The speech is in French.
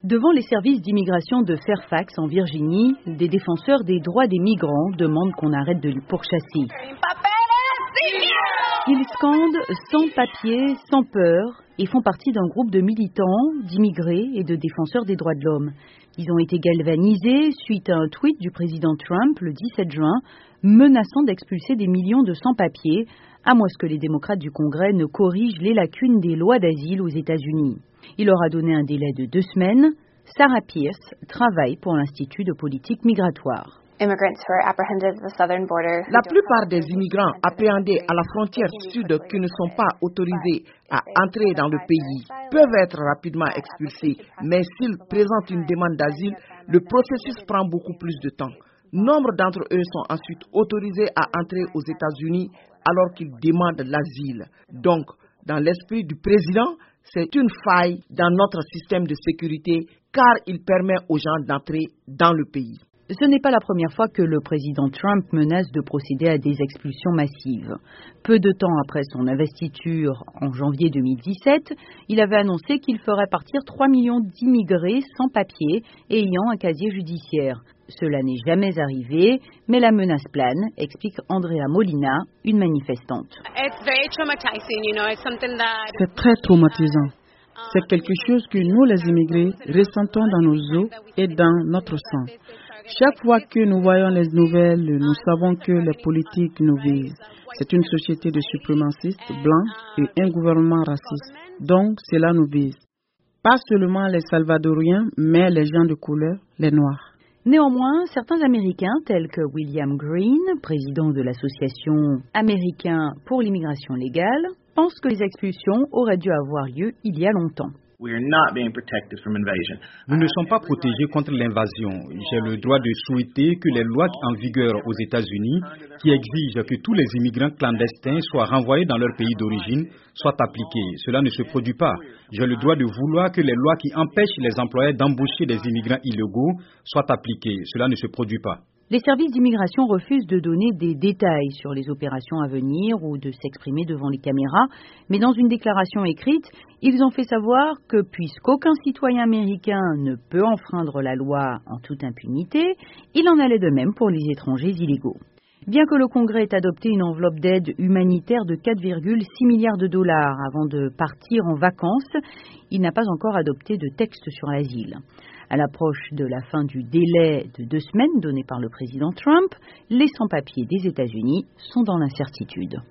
Devant les services d'immigration de Fairfax, en Virginie, des défenseurs des droits des migrants demandent qu'on arrête de les pourchasser. Ils scandent sans papier, sans peur, et font partie d'un groupe de militants, d'immigrés et de défenseurs des droits de l'homme. Ils ont été galvanisés suite à un tweet du président Trump le 17 juin, menaçant d'expulser des millions de sans-papiers, à moins que les démocrates du Congrès ne corrigent les lacunes des lois d'asile aux États-Unis. Il leur a donné un délai de 2 semaines. Sarah Pierce travaille pour l'Institut de politique migratoire. La plupart des immigrants appréhendés à la frontière sud qui ne sont pas autorisés à entrer dans le pays peuvent être rapidement expulsés, mais s'ils présentent une demande d'asile, le processus prend beaucoup plus de temps. Nombre d'entre eux sont ensuite autorisés à entrer aux États-Unis alors qu'ils demandent l'asile. Donc, dans l'esprit du président, c'est une faille dans notre système de sécurité car il permet aux gens d'entrer dans le pays. Ce n'est pas la première fois que le président Trump menace de procéder à des expulsions massives. Peu de temps après son investiture, en janvier 2017, il avait annoncé qu'il ferait partir 3 millions d'immigrés sans papier et ayant un casier judiciaire. Cela n'est jamais arrivé, mais la menace plane, explique Andrea Molina, une manifestante. C'est très traumatisant. C'est quelque chose que nous, les immigrés, ressentons dans nos os et dans notre sang. Chaque fois que nous voyons les nouvelles, nous savons que les politiques nous visent. C'est une société de suprémacistes blancs et un gouvernement raciste. Donc, cela nous vise. Pas seulement les Salvadoriens, mais les gens de couleur, les Noirs. Néanmoins, certains Américains, tels que William Green, président de l'Association américaine pour l'immigration légale, pensent que les expulsions auraient dû avoir lieu il y a longtemps. Nous ne sommes pas protégés contre l'invasion. J'ai le droit de souhaiter que les lois en vigueur aux États-Unis, qui exigent que tous les immigrants clandestins soient renvoyés dans leur pays d'origine, soient appliquées. Cela ne se produit pas. J'ai le droit de vouloir que les lois qui empêchent les employeurs d'embaucher des immigrants illégaux soient appliquées. Cela ne se produit pas. Les services d'immigration refusent de donner des détails sur les opérations à venir ou de s'exprimer devant les caméras, mais dans une déclaration écrite, ils ont fait savoir que puisqu'aucun citoyen américain ne peut enfreindre la loi en toute impunité, il en allait de même pour les étrangers illégaux. Bien que le Congrès ait adopté une enveloppe d'aide humanitaire de 4,6 milliards de dollars avant de partir en vacances, il n'a pas encore adopté de texte sur l'asile. À l'approche de la fin du délai de 2 semaines donné par le président Trump, les sans-papiers des États-Unis sont dans l'incertitude.